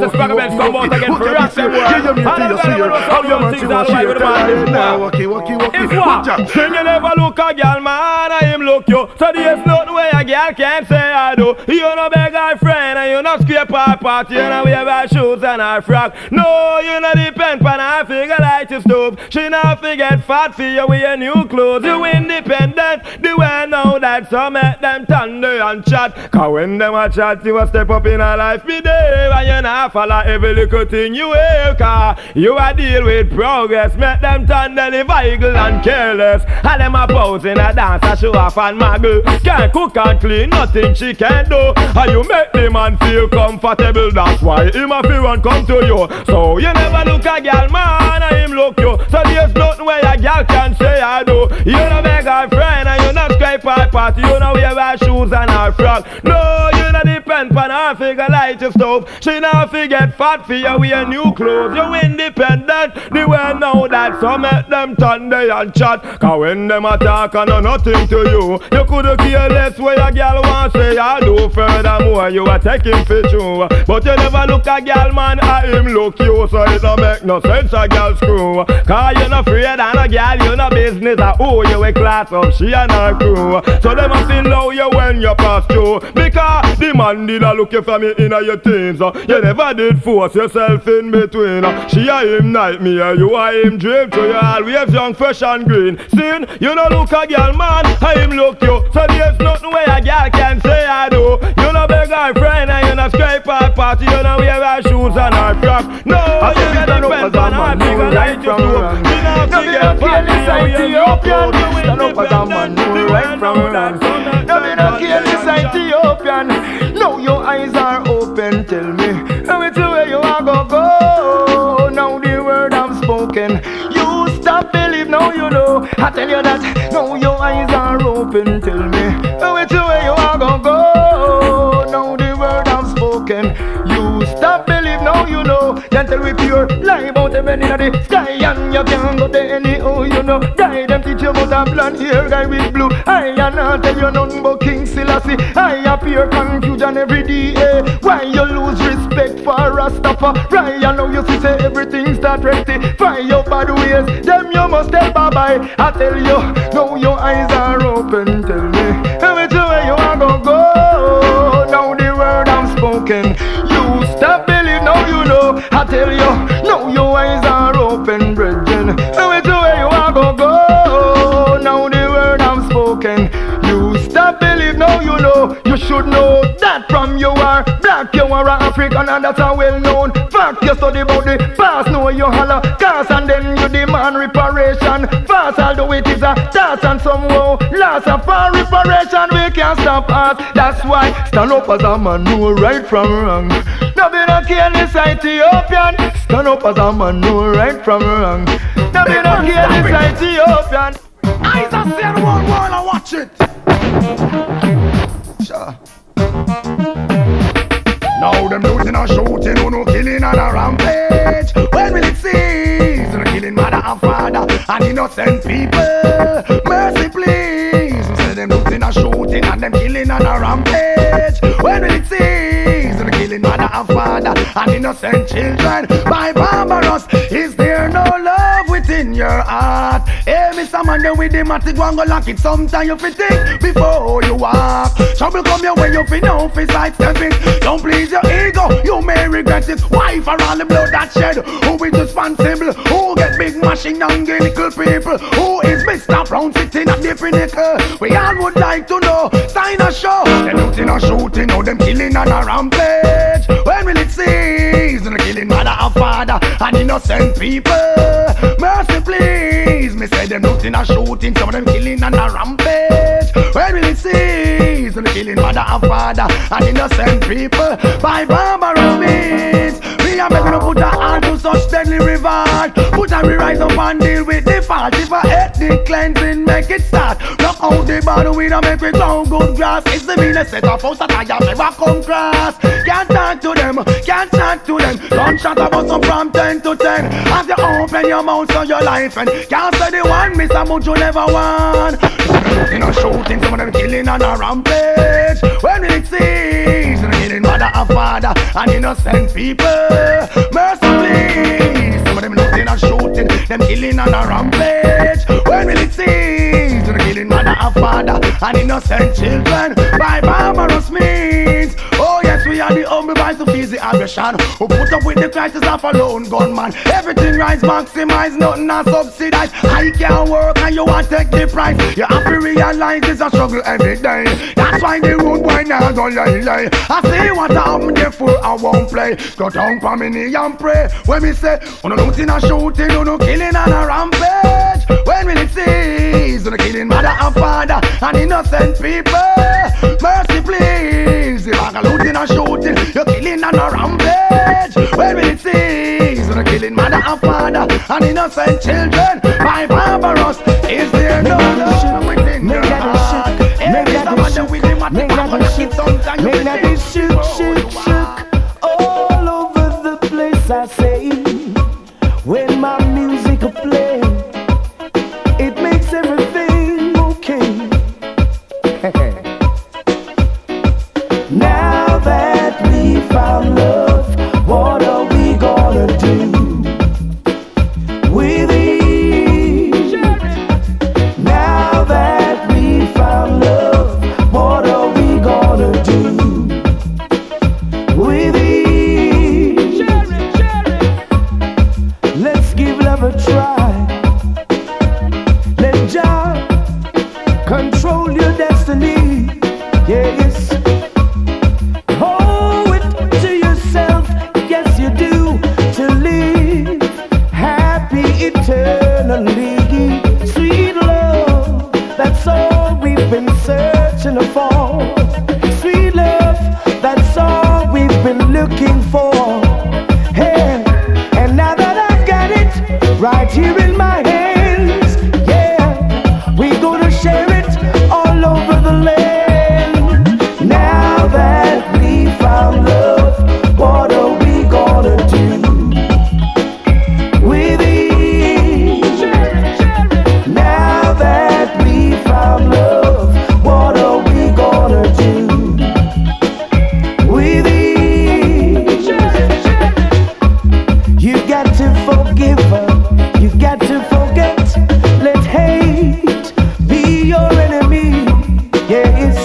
Yeah, your matey, you swear. How you man she want share? Tell her now. Walkie. When you never look a girl, man, I him look you. So there's nothing way a girl can't say I do. You no beg her friend and you not scrape her party. You no wear her shoes and her frock. No, you no depend on her figure like you stove. She not forget fat for you with your new clothes. You independent, the way now that so make them thunder and chat. Cause when them a chat, you a step up in her life, be there. And you not follow every little thing you hear. Cause you a deal with progress, make them thunder the vehicle and careless. And them a pose in a dance and show off and muggle. Can't cook and clean, nothing she can do. And you make the man feel comfortable. That's why him a feel and come to you. So you never look a girl, man, and him look you. So there's nothing where a girl can say I do. You no beg her friend and you not scrape her party. You no wear her shoes and her frock. No, you no depend strength on her figure light your stove. She now forget fat for you wear new clothes. You independent, the way now that so make them turn they and chat. Cause when them attack and nothing to you, you could care less where a girl want say I do. Furthermore, you are taking for true. But you never look a girl man, I him look you. So it don't make no sense a girl screw. Cause you not afraid and a girl you no business. Oh, you a class up, she and her crew. So them a feel low you when you pass through. Because the man did a look for me in your teens. You never did force yourself in between. She a him nightmare, you a him dream. So you always young, fresh and green. Sin, you no look a girl man, I him look you. So there's nothing where a girl can say I do. You no beg her friend and you no scrape her party. You no wear her shoes and her frock. No, you get the pants on her figure like you do. You no forget party, you Ethiopian. Stand up as a man, do right from wrong. Now me no care this Ethiopian. Now your eyes are open, tell me. Now it's where you are go. Now the word I've spoken. You stop believe, now you know. I tell you that. Now your eyes are open, tell me. Now it's where you are go. Now the word I've spoken. You stop believe, now you know. Then tell we pure lie about heaven in the sky. And you can't go there anyhow, you know. Die them teach you about a blonde hair guy with blue. I and not tell you nothing but King Selassie. I appear confusion every day. Why you lose respect for Rastafari? I know you see say everything start rectify your bad ways. Them you must tell bye-bye. I tell you, now your eyes are open. Tell me, which way you are gonna go? Now the word I'm spoken. You stop believe, now you know. I tell you, now your eyes are open, brethren. Which way you are gonna go? Now the word I'm spoken. You stop believe, now you know. You should know that from you are black, you are African, and that's a well-known fact. You study about the past, know you holler cast, and then you demand reparation fast. Although it is a task and somehow loss of our reparation, we can't stop us. That's why stand up as a man, know right from wrong. Now be not careless Ethiopian. Stand up as a man, know right from wrong. Now be not careless Ethiopian. Eyes are seeing one world and watch it. Sure. Now them looting and shooting, who no killing and a rampage. When will it cease? No killing mother and father and innocent people. Mercy please. Say them looting and shooting and them killing and a rampage. When will it cease? No killing mother and father and innocent children. By barbarous, is there no love within your heart? Hey, Mr. Man, then with the matic one go lock it. Sometimes you fi think before you walk. Trouble come your way, you fi know fi sidestep it. Don't please your ego, you may regret it. Why for all the blood that shed? Who is responsible? Who get big machine and genical people? Who is Mr. Brown sitting at the pinnacle? We all would like to know. Sign a show. Them looting and shooting, now them killing on a rampage. When will it cease? Them killing mother and father and innocent people. Mercy please. Me say them looting and shooting, some of them killing on a rampage. When will it cease? Them killing mother and father and innocent people by barbarous means. We are making to put a hand to such deadly reward. Put a rise up and deal with the fault. If I ethnic cleansing, make it start. Knock out the bottle, we don't make it long good grass. It's the meanest set of house that I have never come across. Can't talk to them, can't talk to them. Gunshot about some from 10 to 10. As you open your mouth on your life and can't say the one Mr. Mucho never won. Shooting and shooting, some of them killing on a rampage. When will it cease? Killing mother and father and innocent people. Mercy please. Some of them looting and shooting, them killing on a rampage. When will it cease? Killing mother and father and innocent children by barbarous means. Oh yes, we are the humble boys who feel the aggression, who put up with the crisis of a lone gunman. Everything rise, maximize, nothing not subsidize. I can't work and you want to take the price. You have to realize it's a struggle every day. That's why the road boy now don't lie. I see what happened, therefore I won't play. Go down for me knee and pray. When we say, oh no looting and shooting, oh no killing and a rampage. When will it cease? Oh no killing mother and father and innocent people. Mercy please. If I got looting and shooting, you're killing and a rampage. When will it cease? Oh no killing mother and father and innocent children by barbarous. Is there no love within your heart? Every time with him at the back of the sometimes you think this I say, when my music play, it makes everything okay. Now that we found love, what are we gonna do with it? Now that we found love, what are we gonna do with it? Let's give love a try. Let Jah control your destiny. Yes. Owe it to yourself, yes you do, to live happy eternally. Sweet love, that's all we've been searching for. Sweet love, that's all we've been looking for. Hey, and now that I've got it right here in my hands, yeah, we're gonna share it all over the land. Now that we found love, what are we gonna do with it? Now that we found love, what are we gonna do with it? You got to forgive her, you got to forget. Let hate be your enemy. Yes.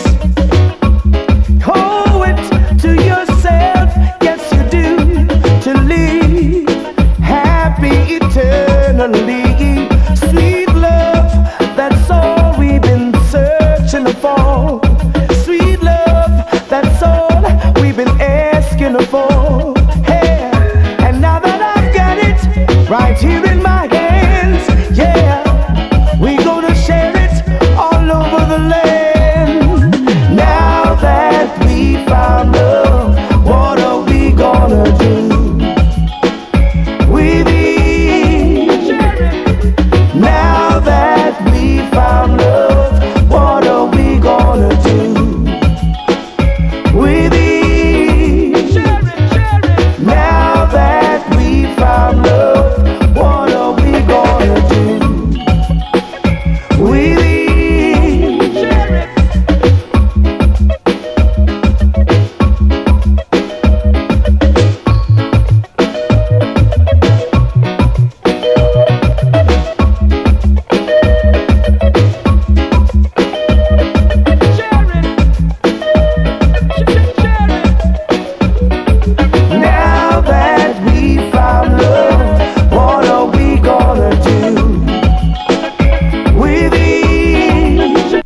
Owe it to yourself, yes you do, to live happy eternally. Sweet love, that's all we've been searching for. Sweet love, that's all we've been asking for. Hey, and now that I've got it right here in my hands, yeah, we gonna share it all over the land. Now that we found love, what are we gonna do with it? Now that we found love, what are we gonna do with it? Now that we found love, what are we gonna do with it? Now that we found love, what are we gonna do with it?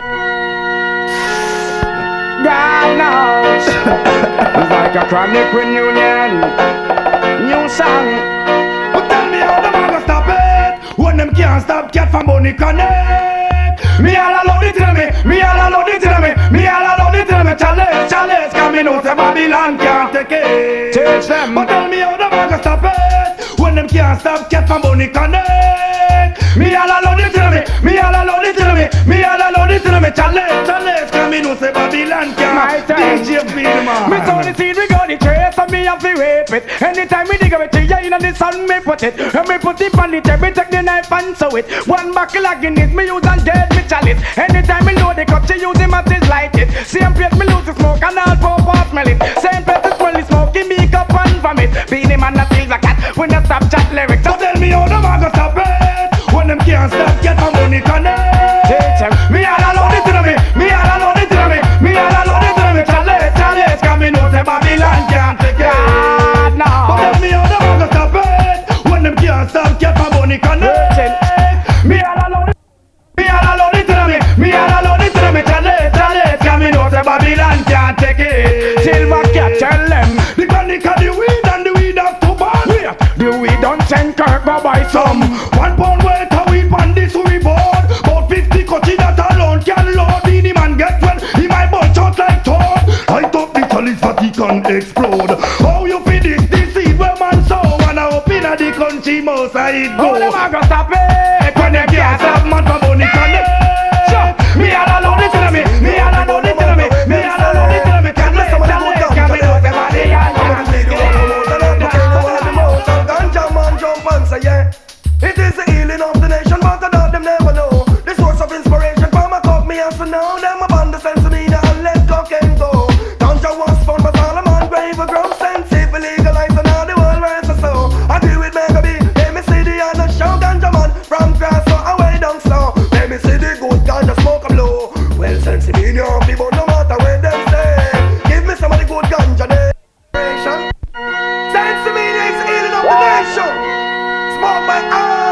God knows. It's like a chronic reunion. New song. But tell me how them a go stop it when them can't stop cat from Bonnie Connect. Me all alone it tell me, me all alone it tell me, me all alone it tell me. Challenge, challenge, coming out of Babylon can't take it. Teach them. But tell me how them a go stop it when them can't stop cat from Bonnie Connect. Me all alone it tell me, me all alone it tell me, me all alone it tell me. Challenge, challenge, coming out of Babylon My can't. time. DJ Freeman. Me saw the seed, we got the trace, and me have to rape it. Anytime we dig it, yeah, in the sun, me put it. And me put it on the table, take the knife and sew it. One buckle of Guinness, me use and get me chalice. Anytime me load the cup, she use the matches light it. Same plate, me lose the smoke, and all pop off smell it. Same plate, the smell the smoke, give me cup and vomit. Beanie man, a silver cat, when you stop chat lyrics. So tell me how them a go stop it when them can't stop get from Bonnie Connect. Teach them. Me all alone it to me, me all alone it to me, me all alone it to me. Challenge, challenge, coming out of Babylon can't take it. God knows. But tell me how them a go stop it when them can't stop get from Bonnie Connect. Me all alone it, me all alone it to me, me all alone it to me. Challenge, challenge, coming out of Babylon can't take it. Silver cat, tell them. The chronic of the weed and the weed have to burn. The weed don't send Kirk, go buy some. 1 pound weight of weed on this we board. About 50 cocky that alone can load. The man get well, he might bunch out like toad. Light up the chalice that he can explode. How you feed this seed where man sow? And I hope in the country most I it go. Oh, them a go stop it. When them can't stop man from Bonnie Connect. Me all alone it tell me, me all alone it tell me, me all alone it tell me. Can't let someone else come in out the body. the nation. Smoked by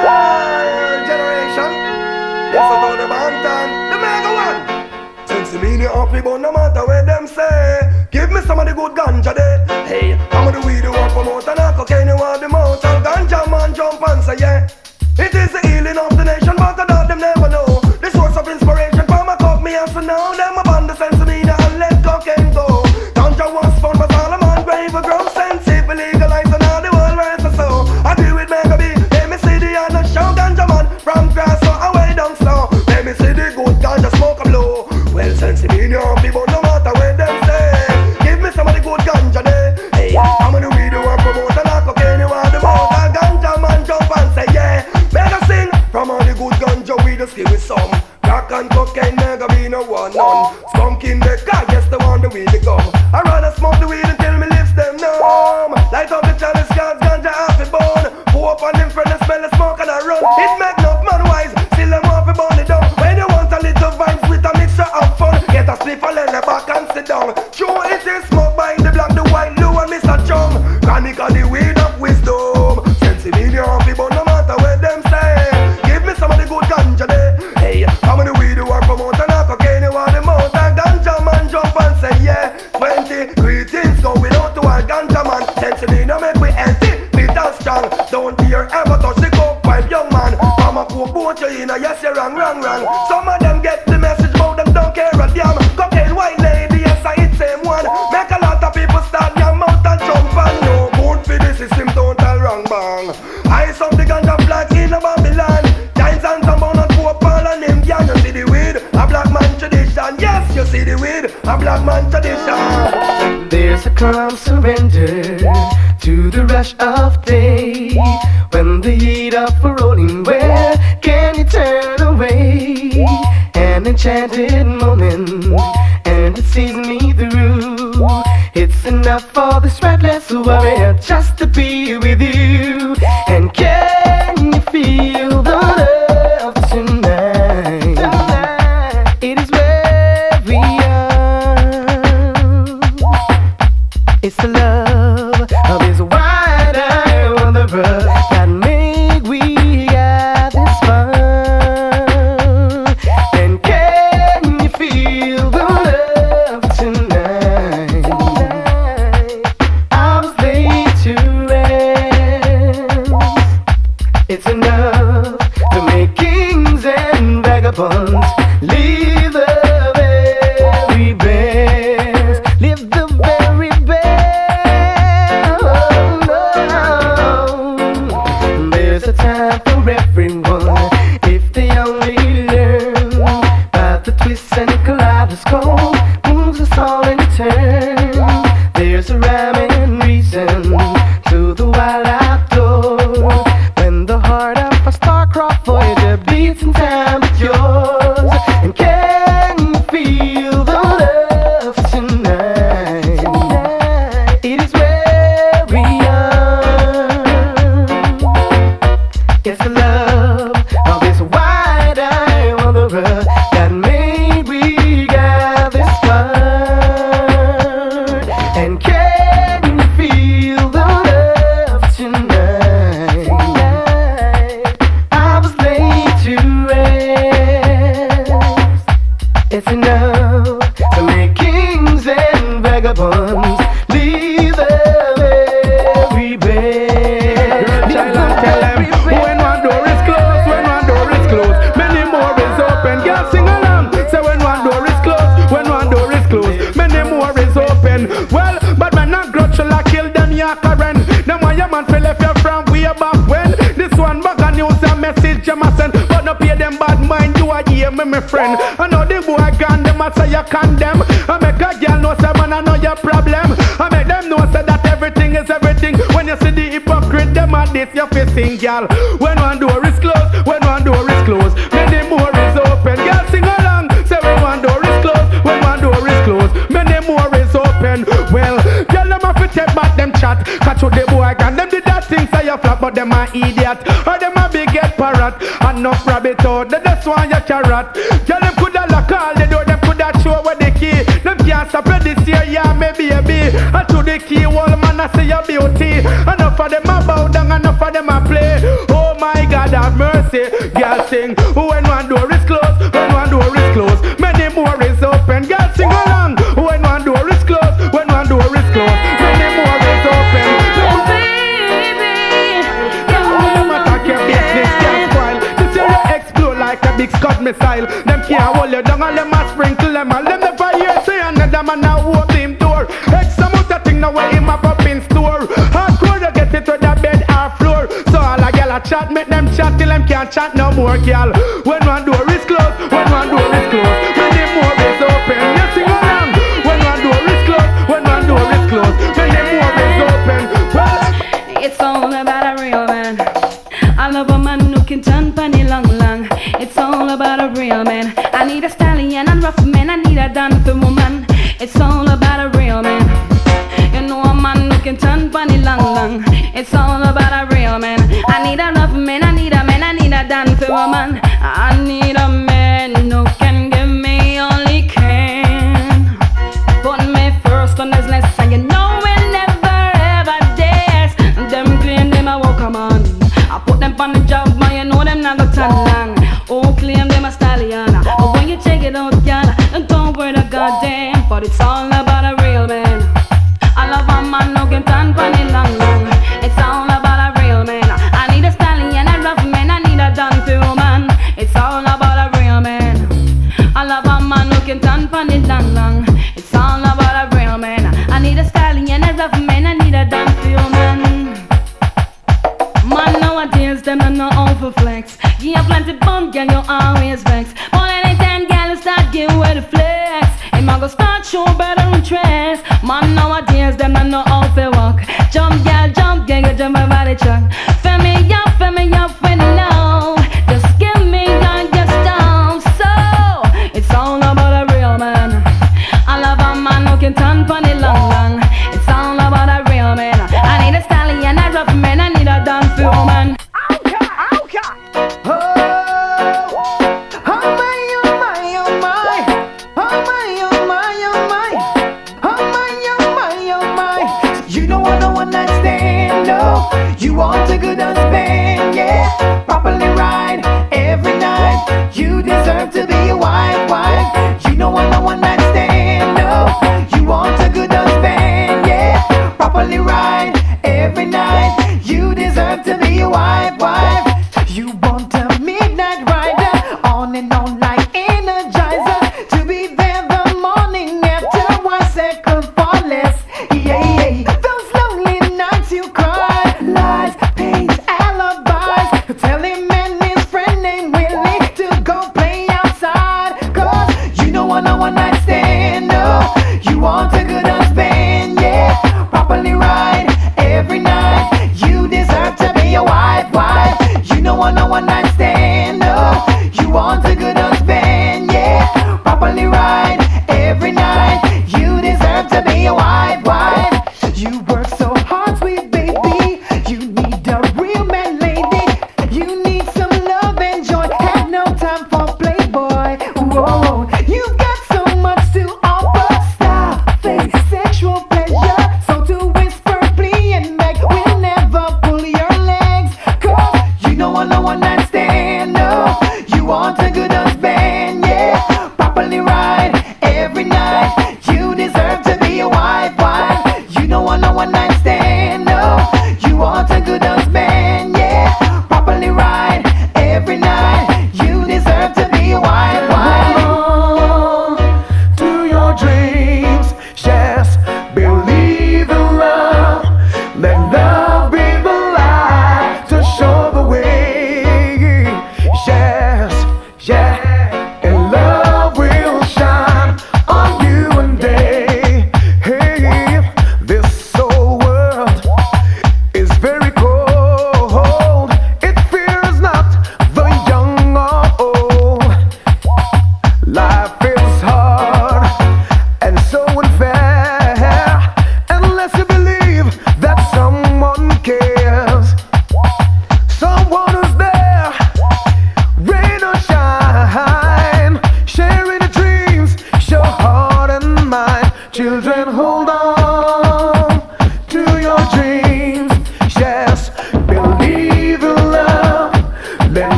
our generation. Yes, I told the Bantan, the mega one. Since the media off me, but no matter what them say, give me some of the good ganja there. Hey, I'm the weed you want from out and cocaine you want the mouth. And ganja man jump and say yeah. It is the healing of the nation, but I doubt them never know. The source of inspiration for my cup, me and so now them upon the sense of media and let cocaine go. Ganja was fun, but all a man grave a grown sense. If legalized and all the world rest so I do with Mega B, let me see the other show ganja man from grass so away down slow. Let me see the good ganja smoke a blow. Well, sense of media, people no matter what them say. Give me some of the good ganja there. Hey, I'm gonna read the word promote and cocaine you want the mouth. And ganja man jump and say yeah. Better sing from all the good ganja we just give it some. Crack and cocaine never be no one none. Skunk in the car, yes the one the weed they come. I rather smoke the weed until me lips them numb. Light up the chalice cause ganja half a bone. Go up on them friend and smell the smoke and I run. It make no man wise, still them half a bone it down. When you want a little vibes with a mixture of fun, get a spliff and lay the back and sit down. Sure it is smoke by the black, the white, blue and Mr. Chum. Chronic of the weed of wisdom. Sense in media half a bone no matter what them say. Give me some of the good ganja there. Hey, I'm gonna weed you are promote and cocaine you want the mouth. And ganja man jump and say yeah. 20 greetings go without to our ganja man. Sense in media make we healthy, fit and strong. Don't dare ever touch the coke pipe, young man. Mama cook boat you in a yes you wrong. Some of them get the message but them don't care a damn. Cocaine white lady, yes I hit same one. Make a lot of people start their mouth and jump and no good for the system total wrong bang. Ice up the ganja flag in a Babylon. Giants and some bone and poor Paul and them gang. You see the weed, a black man tradition. Yes, you see the weed, a black man tradition. There's a calm surrender to the rush of day. When the heat of a rolling, where can you turn away? An enchanted moment, and it sees me through. It's enough for this restless warrior just to be with you. And can you feel the love tonight? It is where we are. It's the love of his wide-eyed wanderer that make we got this fun. And can you feel the love tonight? I was laid to rest. It's enough to make kings and vagabonds live the very best. Live the very best. Oh, there's a time for everyone if they only learn about the twists and kaleidoscope moves us all in turn. There's a rhyme and reason to the wild outdoors. When the heart of a star-crossed voyager beats in time with yours. And can you feel the love tonight? It is where we are. It's the love of this wide-eyed wanderer that made we got this far. And can you feel the love tonight? I was laid to rest. It's enough to make kings and vagabonds leave the very best. Child and tell them when one door is closed, when one door is closed, many more is open. Girl sing along. Say when one door is closed, when one door is closed, many more is open. Well, but man not grudge I kill them yakaren. Them why your man feel left you from way back when. This one bag of news and message you must send, but no pay them bad mind. You are here, me friend. I know the boy gone, them I say you condemn. I make a girl know say man I know your problem. I make them know say that everything is everything. When you see the hypocrite, them at this you facing, girl. When one door is closed, when one door is closed, many more is open. Girl sing along. Say when one door is closed, when one door is closed, many more is open. Well, girl them have to take back them chat. Catch what the boy can. Them did that thing say you flop, but them a idiot. Or them a big head parrot. And no rabbit out. They just want your carrot. Girl them coulda lock all the door. Them coulda show where the key. Them can't stop you this year, yeah, me baby. And to the key wall man I see your beauty. Enough of them about them missile. Them can't hold you down and them a sprinkle them. All them never hear say another man a open him door. X amount of thing now where him a up in store. Hardcore to get it to the bed or floor. So all a gal a chat, make them chat till them can't chat no more, gal. When one door is closed, when one door is closed, when the more is open, you sing along. When one door is closed, when one door is closed, when the more is open. Well, it's all about a real man. I love a man who can turn penny long. It's all about a real man. I need a stallion and rough man. I need a dancing woman. It's all about a real man. You know a man who can turn penny long. It's all about a real man. I need a rough man. I need a man. I need a dancing woman. I need a man who can give me all he can. Put me first on his list, and you know we never ever dares. Them claim them a walk a man. I put them on the job, man. You know them not go turn long. Oh, claim them a stallion. But when you check it out, girl, don't worry the goddamn. But it's all about a real man. I love a man who can turn funny long. It's all about a real man. I need a stallion, a rough man. I need a dancing woman. It's all about a real man. I love a man who can turn funny long. It's all about a real man. I need a stallion, a rough man. I need a dancing woman. Man, nowadays them are no overflex. You have plenty bum, girl, you always vex. But anytime, girl, you start getting with the flex, him a go start show better interest. Man, nowadays them are no over walk. Jump, girl, you jump over the truck. Fill me up with love. Just give me your stuff. So it's all about a real man. I love a man who can turn funny long. It's all about a real man. I need a stallion, a rough man. I need a dancing woman. You want a good husband, yeah. Properly ride every night. You deserve to be a wife. You don't want no one night stand, no. You want a good husband, yeah. Properly ride every night. You deserve to be a wife. You want a midnight rider, on and on like Energizer, to be there the morning after 1 second for less. Yeah. Those lonely nights you cry, lies, pains, alibis. Tell him and his friend ain't willing to go play outside. Cause you don't want no one night stand, no. You want a good husband, yeah. Properly ride every night. You deserve to be a wife.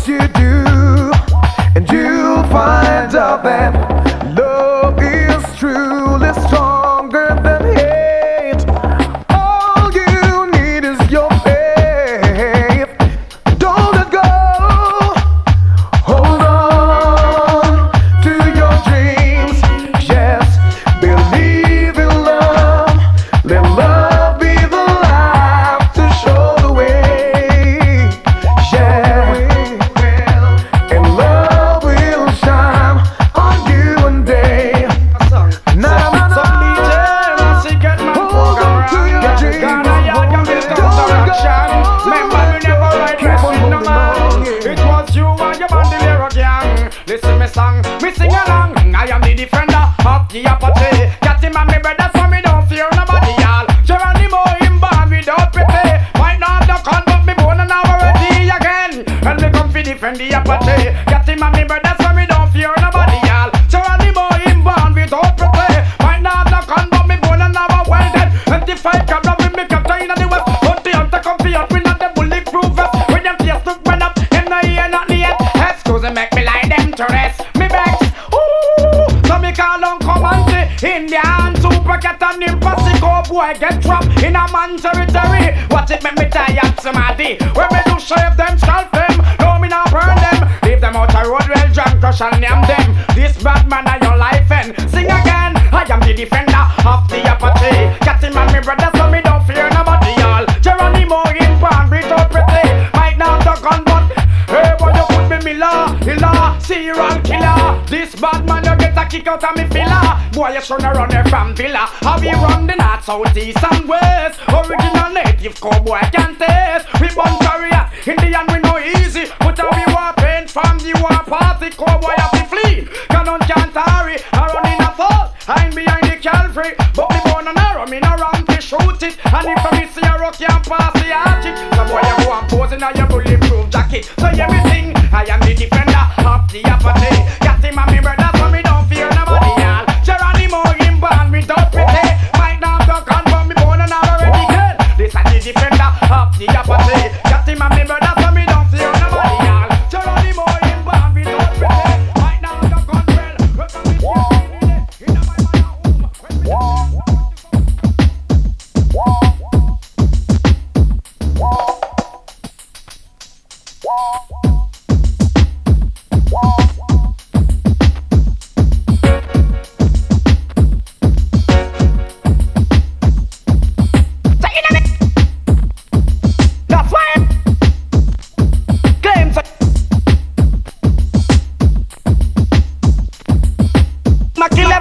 you do, and you'll find out that love is truly stronger than hate. All you need is your faith. Don't let go. Hold on to your dreams. Yes, believe in love. Let love be the light to show the way. Yeah, and love will shine on you one day. Now, hold on to your dreams. It was you and your bandolero gang. Listen me song, me sing along. I am the defender of the Apache. Got him and me brothers, so me don't fear nobody, y'all. Geronimo him born without prepare. Might not have the con, but me born and now already again. And me come fi defend the Apache. Got him and me brothers, so me don't fear nobody, y'all. Geronimo him born without prepare. Might not have the con, but me born and now well dead. 25 cabra with me captain in the west. But the hunter come fi out, we not the bulletproof vest. When them face look run up, him no hear not the yet. Excuse me, make me lie them to rest. Me vex, ooh. So me call on Comanche, Indian super cat and him posse go boy get trapped in a man territory. Watch it make me tie up somebody. When me do shave them, scalp them. No me not burn them. Leave them out a road well drunk, crush and name them. This bad man are your life and sing again. I am the defender of the Apache. Cat him and me brother, so me don't fear nobody, y'all. Geronimo in born without pretty. Might not the gun, but hey, boy, you put me Miller, serial killer. This bad man, you get a kick out of me filler. Boy, you shouldn't run there from Villa. How we run the north, south, east and west. Original native cowboy can taste. We born career, Indian we no easy. Put how we war paint from the war party. Cowboy have to flee, cannon can't hurry. I run in a fall, I'm behind the cavalry. But me born an arrow, me no run to shoot it. And if I miss a rock, can't pass the archie. So boy, you go and pose in a your bulletproof jacket. So hear me sing, I am the defender of the Apache. Got him and me brother, so me don't fear nobody, y'all. Geronimo him born without pity. Might not have the gun, but me born and already dead. This is the defender of the Apache. Got him and me brother, so me don't fear nobody, y'all. Geronimo him born without pity. Might not have the gun, well, from his in my home. That's why claims my kill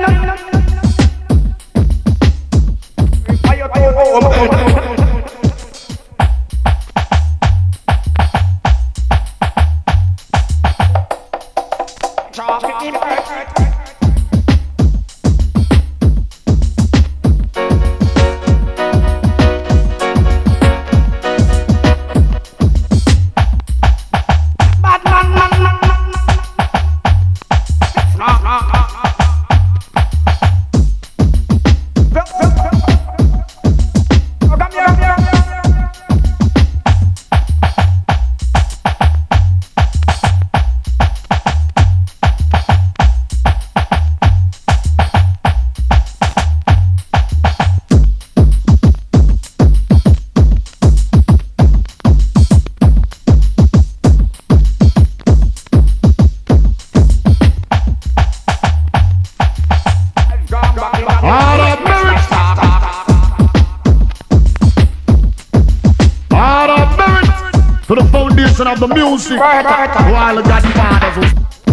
to the foundation of the music. While the Godfathers was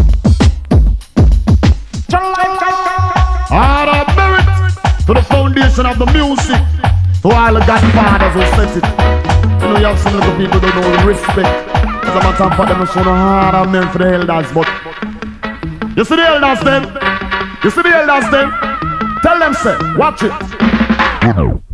out of merit to the foundation of the music. While the Godfathers will set it. You know you have some little people don't know the respect. As a matter of fact, them show no hard of men for the elders, but you see the elders them? You see the elders them? Tell them say, watch it.